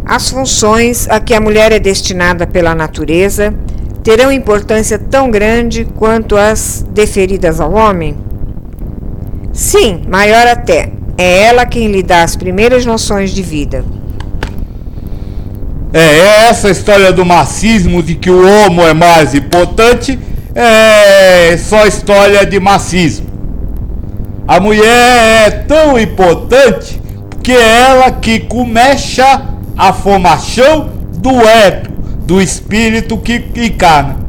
As funções a que a mulher é destinada pela natureza terão importância tão grande quanto as deferidas ao homem? Sim, maior até. É ela quem lhe dá as primeiras noções de vida. Essa história do marxismo de que o homo é mais importante é só história de marxismo. A mulher é tão importante que é ela que começa a formação do ego, do espírito que encarna.